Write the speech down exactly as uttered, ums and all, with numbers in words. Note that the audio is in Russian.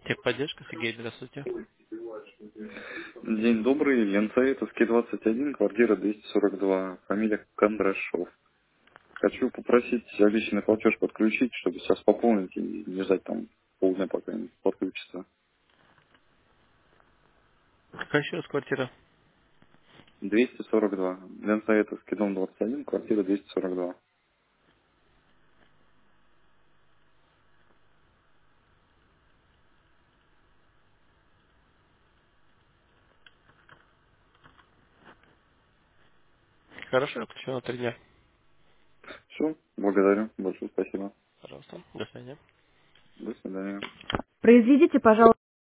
Техподдержка, Сергей, здравствуйте. День добрый, Ленцаветовский, двадцать один, квартира двести сорок два, фамилия Кондрашов. Хочу попросить обещанный платеж подключить, чтобы сейчас пополнить и не ждать там полдня, пока не подключится. Какая еще раз квартира? двести сорок два, Ленцаветовский, дом двадцать один, квартира двести сорок два. Хорошо, я включу на три дня. Все, благодарю, большое спасибо. Пожалуйста. До свидания. До свидания. Произведите, пожалуйста.